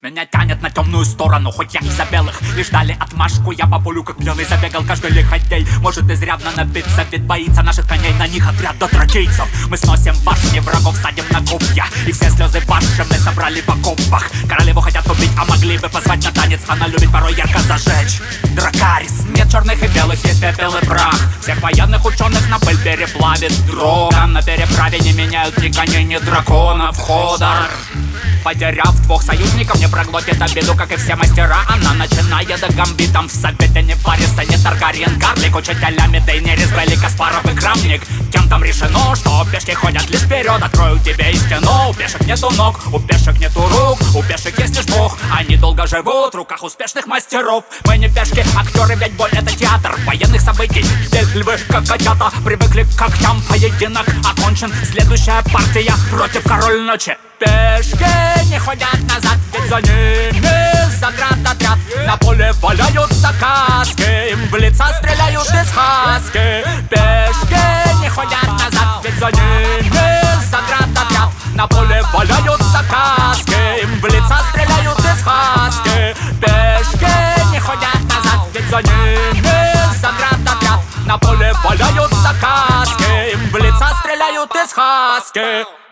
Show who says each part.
Speaker 1: Меня тянет на темную сторону, хоть я и за белых. Лишь дали отмашку, я по полю как пьяный забегал. Каждый лиходей может изрядно напиться, ведь боится наших коней, на них отряд дотракейцев. Мы сносим башни, врагов садим на копья, и все слезы ваши мы собрали в окопах. Королеву хотят убить, а могли бы позвать на танец. Она любит порой ярко зажечь. Дракарис, нет черных и белых, есть пепел и прах. Всех военных ученых на пыль переплавит дрога. На переправе не меняют ни коней, ни драконов. Ходор, потеряв двух союзников, не проглотит обиду, как и все мастера. Она начинает гамбитом в совете не парится, не Таргариен, Карлик, учителями Дейнерис, Белли, Каспаров и Крамник. Кем там решено, что пешки ходят лишь вперед. Открою тебе истину, у пешек нету ног, у пешек нету рук, у пешек есть лишь Бог. Они долго живут в руках успешных мастеров. Мы не пешки, актеры, ведь бой это театр военных событий. Здесь львы, как котята, привыкли к когтям. Поединок окончен, следующая партия против король ночи. Пешки не ходят назад, ведь за ними заградотряд. На поле валяются каски, им в лица стреляют из хаски. Пешки не ходят назад, ведь за ними заградотряд. На поле валяются каски, им в лица стреляют из хаски. Пешки не ходят назад, ведь за ними заградотряд. На поле валяются каски, им в лица стреляют из хаски.